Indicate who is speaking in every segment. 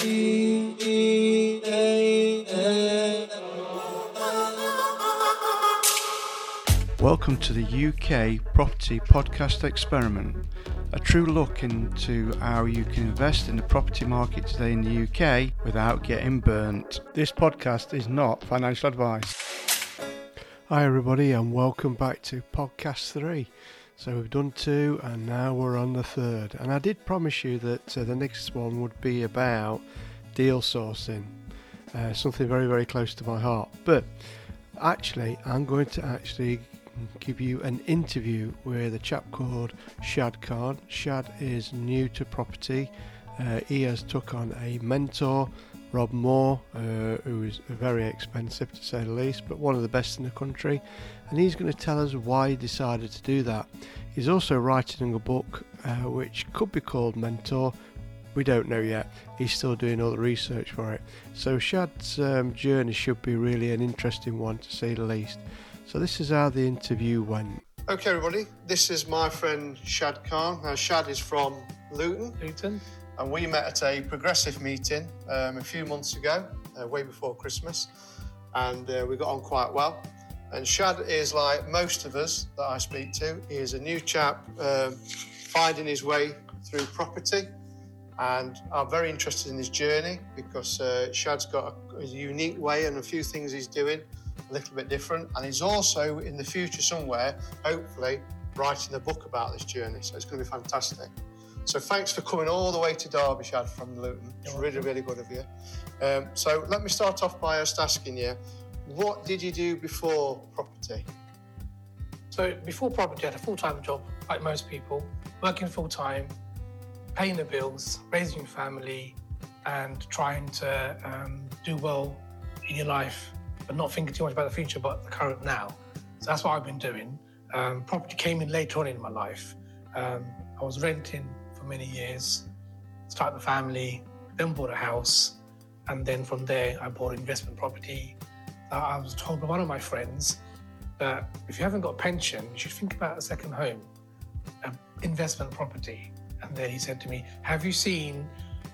Speaker 1: Welcome to the UK Property Podcast Experiment, a true look into how you can invest in the property market today in the UK without getting burnt. This podcast is not financial advice. Hi everybody and welcome back to podcast 3. So we've done 2 and now we're on the 3rd. And I did promise you that the next one would be about deal sourcing, something very, very close to my heart. But actually, I'm going to give you an interview with a chap called Shad Khan. Shad is new to property. He has took on a mentor, Rob Moore, who is very expensive to say the least, but one of the best in the country, and he's going to tell us why he decided to do that. He's also writing a book which could be called Mentor. We don't know yet. He's still doing all the research for it. So Shad's journey should be really an interesting one to say the least. So this is how the interview went. Okay everybody, this is my friend Shad Khan. Now Shad is from Luton. And we met at a progressive meeting a few months ago, way before Christmas. And we got on quite well. And Shad is like most of us that I speak to. He is a new chap finding his way through property. And I'm very interested in his journey because Shad's got a unique way and a few things he's doing a little bit different, and he's also in the future somewhere, hopefully, writing a book about this journey, so it's going to be fantastic. So thanks for coming all the way to Derby, Shad, from Luton. It's really, really good of you. So let me start off by just asking you, what did you do before property?
Speaker 2: So before property, I had a full-time job, like most people, working full-time, paying the bills, raising your family, and trying to do well in your life, but not thinking too much about the future, but the current now. So that's what I've been doing. Property came in later on in my life. I was renting for many years, started a family, then bought a house, and then from there I bought investment property. I was told by one of my friends that if you haven't got a pension, you should think about a second home, investment property. And then he said to me, have you seen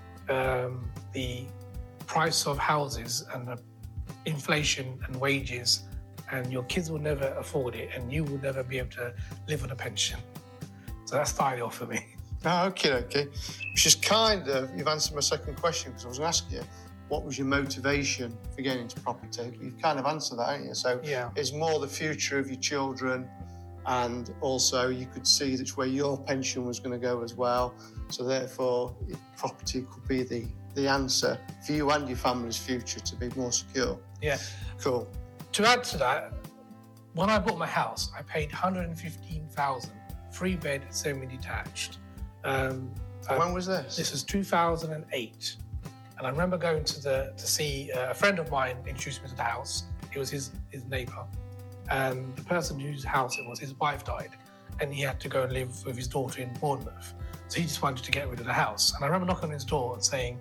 Speaker 2: the price of houses and the inflation and wages, and your kids will never afford it and you will never be able to live on a pension? So that started off for me.
Speaker 1: Oh, okay. Which is kind of, you've answered my second question, because I was going to ask you, what was your motivation for getting into property? You've kind of answered that, haven't you? So yeah. It's more the future of your children, and also you could see that's where your pension was going to go as well. So therefore, property could be the answer for you and your family's future to be more secure.
Speaker 2: Yeah.
Speaker 1: Cool.
Speaker 2: To add to that, when I bought my house, I paid $115,000, 3-bed, semi-detached.
Speaker 1: When was this?
Speaker 2: This was 2008. And I remember going to see a friend of mine introduced me to the house. It was his neighbour. And the person whose house it was, his wife died. And he had to go and live with his daughter in Bournemouth. So he just wanted to get rid of the house. And I remember knocking on his door and saying,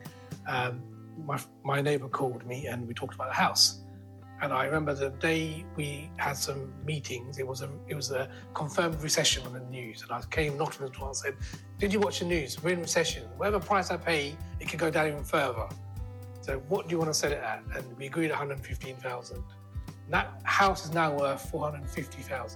Speaker 2: my neighbour called me and we talked about the house. And I remember the day we had some meetings, it was a confirmed recession on the news. And I came, knocked on his door and said, did you watch the news? We're in recession. Whatever price I pay, it could go down even further. So what do you want to sell it at? And we agreed $115,000. That house is now worth $450,000.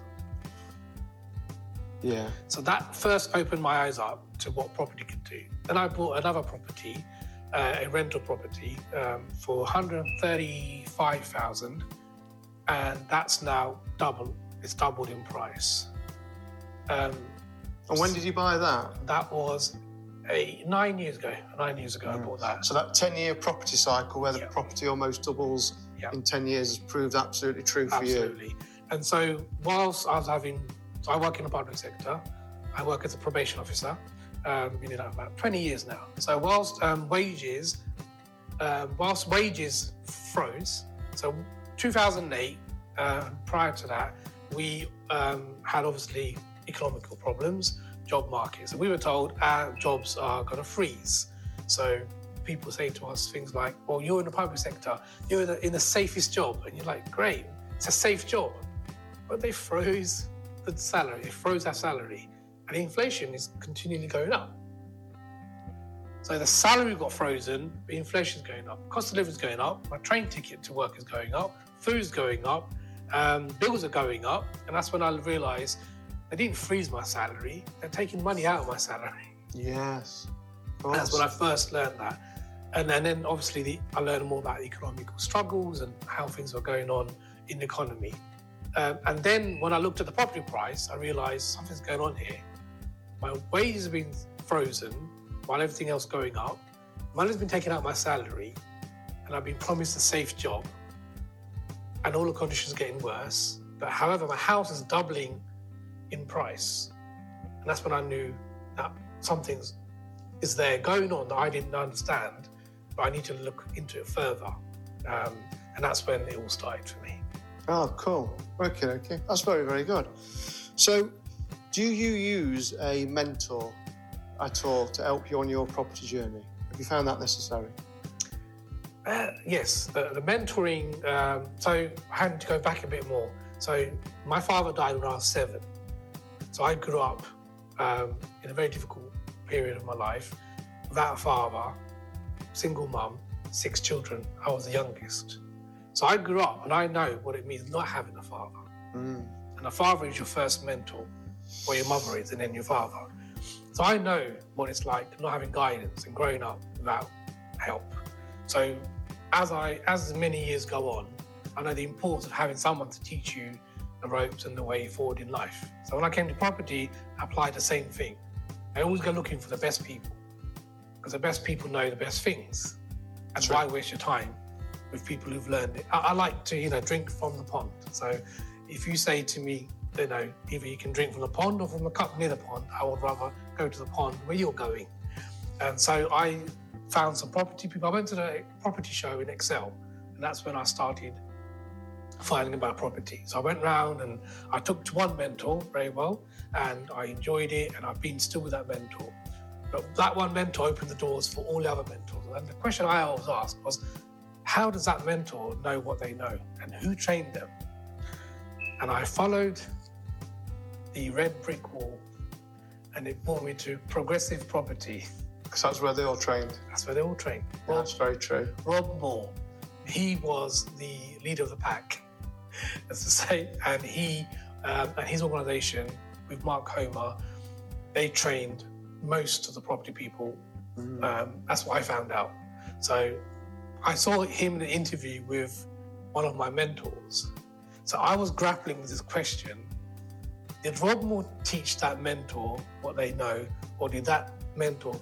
Speaker 1: Yeah.
Speaker 2: So that first opened my eyes up to what property could do. Then I bought another property, a rental property, for $135,000, and that's now doubled. It's doubled in price.
Speaker 1: And when did you buy that?
Speaker 2: That was 9 years ago. 9 years ago, I bought that.
Speaker 1: So that 10-year property cycle where the property almost doubles in 10 years has proved absolutely true for you.
Speaker 2: Absolutely. And so whilst I work in the public sector, I work as a probation officer, been in that about 20 years now. So whilst wages froze, so 2008, prior to that, we had obviously economical problems, job market. So we were told our jobs are going to freeze. So people say to us things like, well, you're in the public sector, you're in the safest job. And you're like, great, it's a safe job. But they froze the salary, it froze our salary. And inflation is continually going up. So the salary got frozen, but inflation's going up. Cost of living's going up. My train ticket to work is going up. Food's going up. Bills are going up. And that's when I realised they didn't freeze my salary. They're taking money out of my salary.
Speaker 3: Yes.
Speaker 2: That's when I first learned that. And then obviously I learned more about economical struggles and how things were going on in the economy. And then when I looked at the property price, I realised something's going on here. My wages have been frozen while everything else going up. Money's been taken out of my salary, and I've been promised a safe job. And all the conditions are getting worse. But however, my house is doubling in price. And that's when I knew that something is there going on that I didn't understand, but I need to look into it further. And that's when it all started for me.
Speaker 3: Oh, cool. Okay. That's very, very good. So, do you use a mentor at all to help you on your property journey? Have you found that necessary?
Speaker 2: Yes, the mentoring. So I had to go back a bit more. So my father died when I was 7. So I grew up in a very difficult period of my life without a father, single mum, 6 children. I was the youngest. So I grew up and I know what it means not having a father. And a father is your first mentor, or your mother is, and then your father. So I know what it's like not having guidance and growing up without help. So as many years go on, I know the importance of having someone to teach you the ropes and the way forward in life. So when I came to property, I applied the same thing. I always go looking for the best people, because the best people know the best things. And
Speaker 3: True.
Speaker 2: why waste your time with people who've learned it? I like to, drink from the pond. So if you say to me, either you can drink from the pond or from the cup near the pond, I would rather go to the pond where you're going. And so I found some property people. I went to the property show in Excel, and that's when I started finding about property. So I went round and I took to one mentor very well, and I enjoyed it, and I've been still with that mentor. But that one mentor opened the doors for all the other mentors. And the question I always asked was, how does that mentor know what they know, and who trained them? And I followed the red brick wall, and it brought me to Progressive Property.
Speaker 3: Because that's where they all trained.
Speaker 2: That's where they all trained.
Speaker 3: That's very true.
Speaker 2: Rob Moore, he was the leader of the pack, as to say, and he and his organisation with Mark Homer, they trained most of the property people. That's what I found out. So I saw him in an interview with one of my mentors. So I was grappling with this question: did Rob Moore teach that mentor what they know, or did that mentor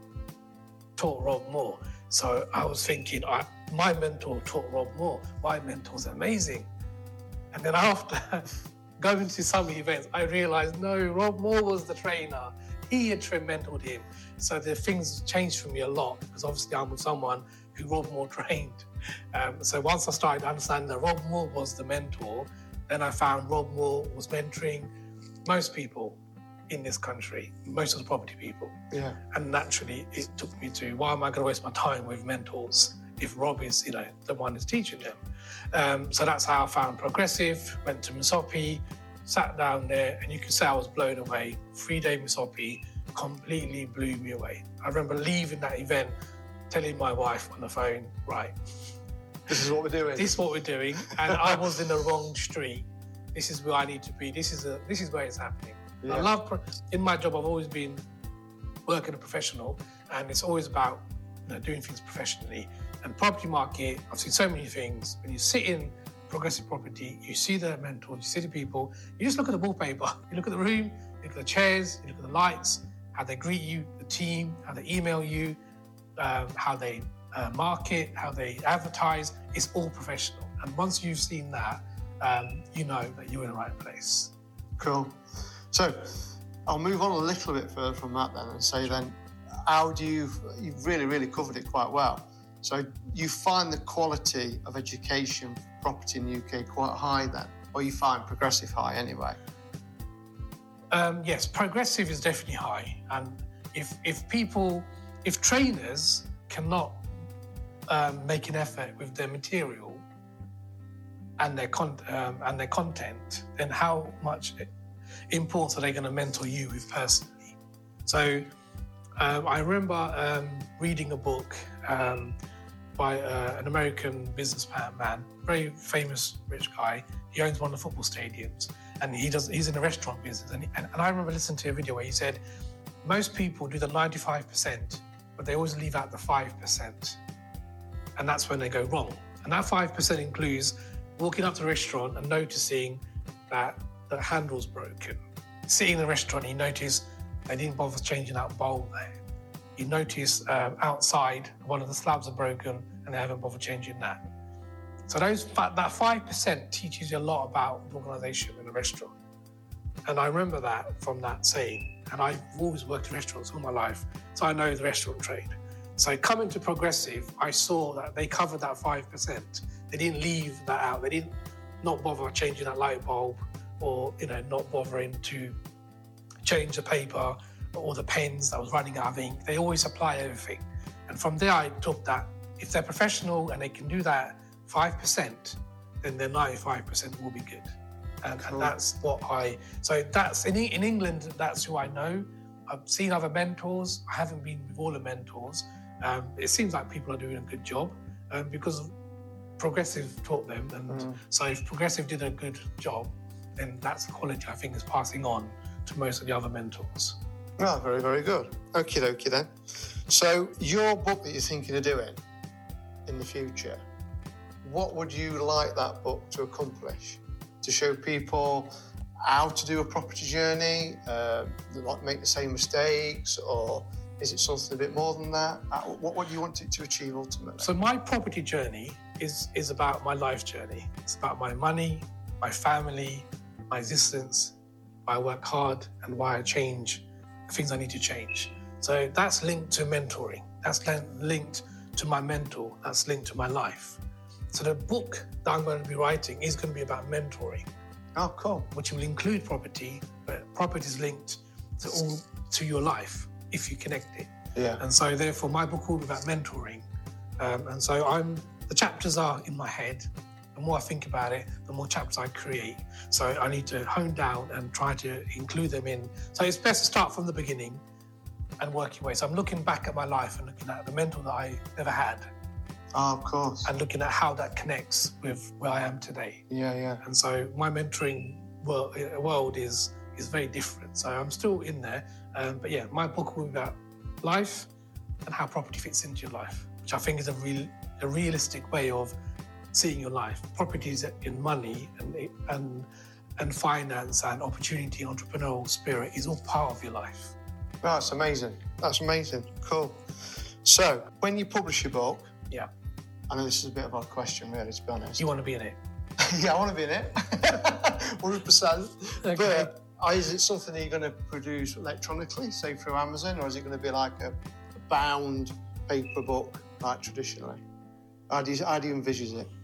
Speaker 2: taught Rob Moore? So I was thinking, my mentor taught Rob Moore. My mentor's amazing. And then after going to some events, I realised, no, Rob Moore was the trainer. He had mentored him. So the things changed for me a lot, because obviously I'm with someone who Rob Moore trained. So once I started understanding that Rob Moore was the mentor, then I found Rob Moore was mentoring most people in this country, most of the property people.
Speaker 3: Yeah.
Speaker 2: And naturally, it took me to, why am I going to waste my time with mentors if Rob is, the one who's teaching them? So that's how I found Progressive, went to Misopi, sat down there, and you can say I was blown away. 3-day Misopi completely blew me away. I remember leaving that event, telling my wife on the phone, right,
Speaker 3: this is what we're doing.
Speaker 2: This is what we're doing, and I was in the wrong street. This is where I need to be. This is where it's happening. Yeah. I love, in my job, I've always been working a professional, and it's always about doing things professionally. And property market, I've seen so many things. When you sit in Progressive Property, you see the mentors, you see the people, you just look at the wallpaper, you look at the room, you look at the chairs, you look at the lights, how they greet you, the team, how they email you, how they market, how they advertise. It's all professional. And once you've seen that, you know that you're in the right place.
Speaker 3: Cool. So I'll move on a little bit further from that then and say then, how do you've really, really covered it quite well. So you find the quality of education for property in the UK quite high then, or you find Progressive high anyway?
Speaker 2: Yes, Progressive is definitely high. And if trainers cannot make an effort with their material and their content, then how much importance are they going to mentor you with personally? So I remember reading a book by an American businessman, very famous rich guy. He owns one of the football stadiums, and he's in the restaurant business. And I remember listening to a video where he said, most people do the 95%, but they always leave out the 5%. And that's when they go wrong. And that 5% includes walking up to the restaurant and noticing that the handle's broken. Sitting in the restaurant, he noticed they didn't bother changing that bulb there. He noticed outside one of the slabs are broken and they haven't bothered changing that. So that 5% teaches you a lot about the organisation in a restaurant. And I remember that from that saying. And I've always worked in restaurants all my life, so I know the restaurant trade. So coming to Progressive, I saw that they covered that 5%. They didn't leave that out. They didn't not bother changing that light bulb, or not bothering to change the paper or the pens that was running out of ink. They always apply everything. And from there, I took that if they're professional and they can do that 5%, then their 95% will be good. And that's what that's in England, that's who I know. I've seen other mentors. I haven't been with all the mentors. It seems like people are doing a good job because Progressive taught them. And so if Progressive did a good job, then that's the quality I think is passing on to most of the other mentors.
Speaker 3: Oh, very, very good. Okie dokie then. So your book that you're thinking of doing in the future, what would you like that book to accomplish? To show people how to do a property journey, not make the same mistakes, or is it something a bit more than that? What do you want it to achieve ultimately?
Speaker 2: So my property journey is about my life journey. It's about my money, my family, my existence, why I work hard and why I change the things I need to change. So that's linked to mentoring. That's linked to my mentor. That's linked to my life. So the book that I'm going to be writing is going to be about mentoring.
Speaker 3: Oh, cool.
Speaker 2: Which will include property, but property is linked to your life if you connect it.
Speaker 3: Yeah.
Speaker 2: And so therefore my book will be about mentoring. And so the chapters are in my head. The more I think about it, the more chapters I create. So I need to hone down and try to include them in. So it's best to start from the beginning and work your way. So I'm looking back at my life and looking at the mentor that I never had.
Speaker 3: Oh, of course.
Speaker 2: And looking at how that connects with where I am today.
Speaker 3: Yeah.
Speaker 2: And so my mentoring world is very different. So I'm still in there. But yeah, my book will be about life and how property fits into your life, which I think is a realistic way of seeing your life. Property is in money and finance and opportunity, entrepreneurial spirit is all part of your life.
Speaker 3: Oh, that's amazing. That's amazing. Cool. So when you publish your book,
Speaker 2: yeah.
Speaker 3: I know this is a bit of a question, really, to be honest.
Speaker 2: You want to be in it?
Speaker 3: Yeah, I want to be in it. 100%.
Speaker 2: Okay.
Speaker 3: But is it something that you're going to produce electronically, say through Amazon, or is it going to be like a bound paper book, like traditionally? How do you envisage it?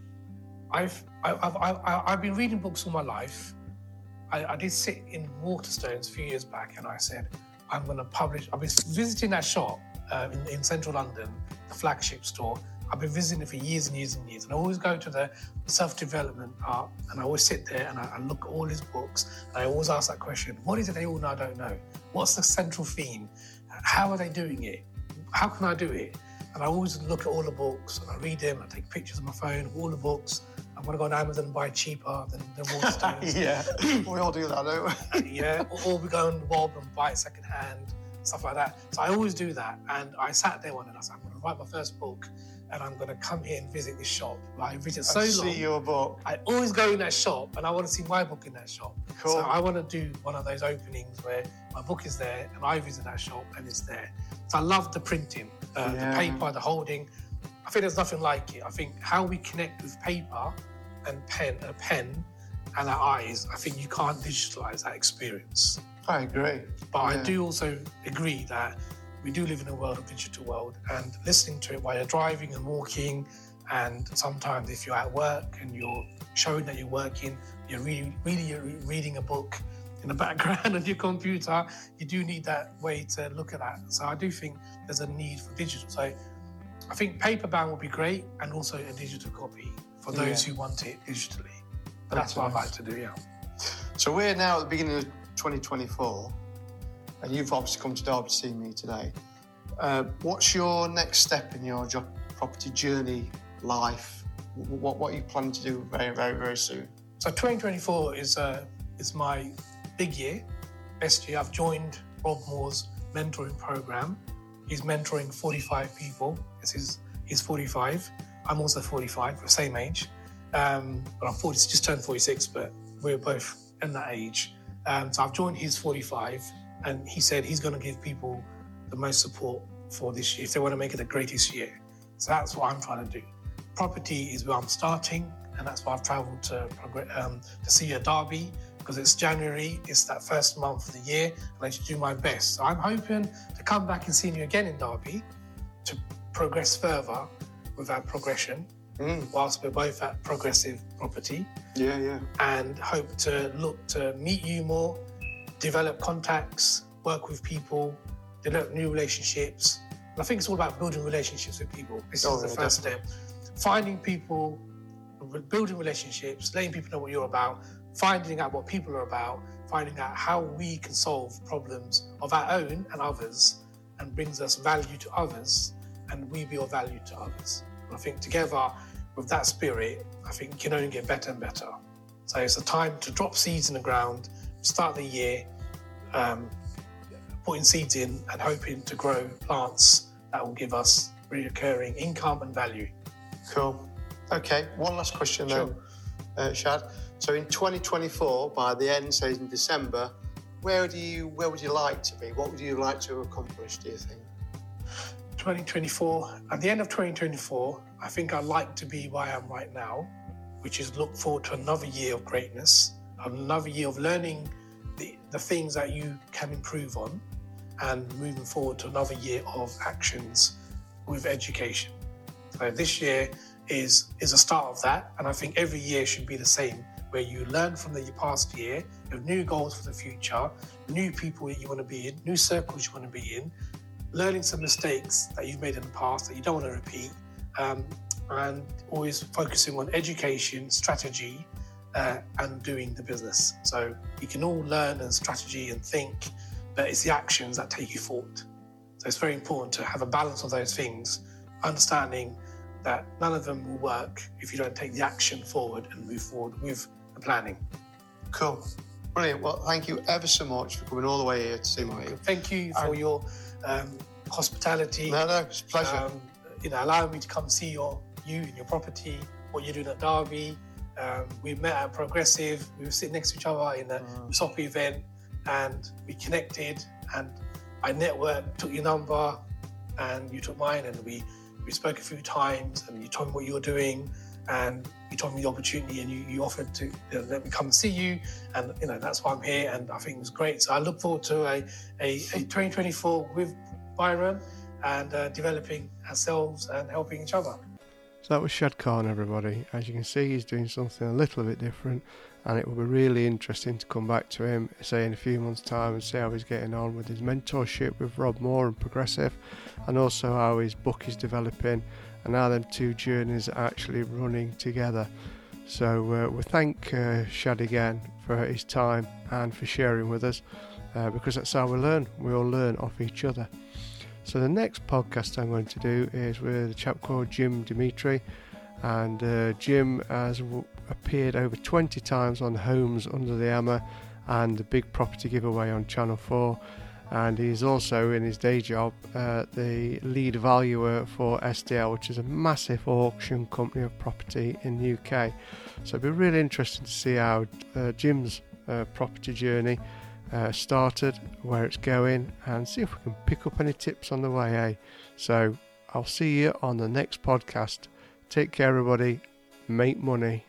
Speaker 2: I've been reading books all my life. I did sit in Waterstones a few years back, and I said, I'm going to publish. I've been visiting that shop in central London, the flagship store. I've been visiting it for years and years and years. And I always go to the self-development part, and I always sit there and I look at all his books. And I always ask that question, what is it they all know I don't know? What's the central theme? How are they doing it? How can I do it? And I always look at all the books and I read them. I take pictures on my phone of all the books. I'm going to go on Amazon and buy cheaper than Waterstones.
Speaker 3: Yeah, we all do that, don't we?
Speaker 2: Yeah, or we go on Wob and buy it secondhand, stuff like that. So I always do that. And I sat there one day and I said, I'm going to write my first book and I'm going to come here and visit this shop. I visit so long.
Speaker 3: See your book.
Speaker 2: I always go in that shop and I want to see my book in that shop.
Speaker 3: Cool.
Speaker 2: So I want to do one of those openings where my book is there and I visit that shop and it's there. So I love the printing, the paper, the holding. I think there's nothing like it. I think how we connect with paper and a pen and our eyes, I think you can't digitalize that experience.
Speaker 3: I agree.
Speaker 2: But I do also agree that we do live in a digital world, and listening to it while you're driving and walking, and sometimes if you're at work and you're showing that you're working, you're really reading a book in the background of your computer, you do need that way to look at that. So I do think there's a need for digital. So I think paperbound would be great, and also a digital copy for those who want it digitally. But that's what I'd like to do, yeah.
Speaker 3: So we're now at the beginning of 2024, and you've obviously come to Derby to see me today. What's your next step in your property journey life? What are you planning to do very, very, very soon?
Speaker 2: So 2024 is my big year, best year. I've joined Rob Moore's mentoring program. He's mentoring 45 people. He's 45. I'm also 45, we're the same age. But I'm 40, just turned 46, but we're both in that age. So I've joined his 45, and he said he's going to give people the most support for this year if they want to make it the greatest year. So that's what I'm trying to do. Property is where I'm starting, and that's why I've travelled to see you at Derby, because it's January, it's that first month of the year, and I should do my best. So I'm hoping to come back and see you again in Derby to progress further with that progression, whilst we're both at Progressive Property.
Speaker 3: Yeah.
Speaker 2: And hope to look to meet you more, develop contacts, work with people, develop new relationships. And I think it's all about building relationships with people. This is the first step. Finding people, building relationships, letting people know what you're about, finding out what people are about, finding out how we can solve problems of our own and others, and brings us value to others, and we be of value to others. And I think together with that spirit, I think it can only get better and better. So it's a time to drop seeds in the ground, start the year, putting seeds in and hoping to grow plants that will give us recurring income and value.
Speaker 3: Cool. Okay, one last question then, Shad. So in 2024, by the end, say in December, where would you like to be? What would you like to accomplish, do you think?
Speaker 2: 2024, at the end of 2024, I think I'd like to be where I am right now, which is look forward to another year of greatness, another year of learning the things that you can improve on, and moving forward to another year of actions with education. So this year is a start of that, and I think every year should be the same, where you learn from the past year, you have new goals for the future, new people that you want to be in, new circles you want to be in, learning some mistakes that you've made in the past that you don't want to repeat, and always focusing on education, strategy, and doing the business. So you can all learn and strategy and think, but it's the actions that take you forward. So it's very important to have a balance of those things, understanding that none of them will work if you don't take the action forward and move forward with the planning.
Speaker 3: Cool. Brilliant. Well, thank you ever so much for coming all the way here to see me.
Speaker 2: Thank you for your hospitality.
Speaker 3: No, it's a pleasure.
Speaker 2: Allowing me to come see you and your property, what you're doing at Derby. We met at Progressive. We were sitting next to each other in the SOP event, and we connected, and I networked, took your number, and you took mine, and we spoke a few times, and you told me what you were doing, and you told me the opportunity, and you offered to let me come and see you, and that's why I'm here, and I think it was great. So I look forward to a 2024 with Byron, and developing ourselves and helping each other.
Speaker 1: So that was Shad Khan, everybody. As you can see, he's doing something a little bit different, and it will be really interesting to come back to him, say in a few months' time, and see how he's getting on with his mentorship with Rob Moore and Progressive, and also how his book is developing, and how them two journeys are actually running together. So we thank Shad again for his time and for sharing with us, because that's how we learn. We all learn off each other. So the next podcast I'm going to do is with a chap called Jim Dimitri, and Jim has appeared over 20 times on Homes Under the Hammer and the Big Property Giveaway on Channel 4, and he's also in his day job the lead valuer for SDL, which is a massive auction company of property in the UK. So it'll be really interesting to see how Jim's property journey started, where it's going, and see if we can pick up any tips on the way. So I'll see you on the next podcast. Take care, everybody. Make money.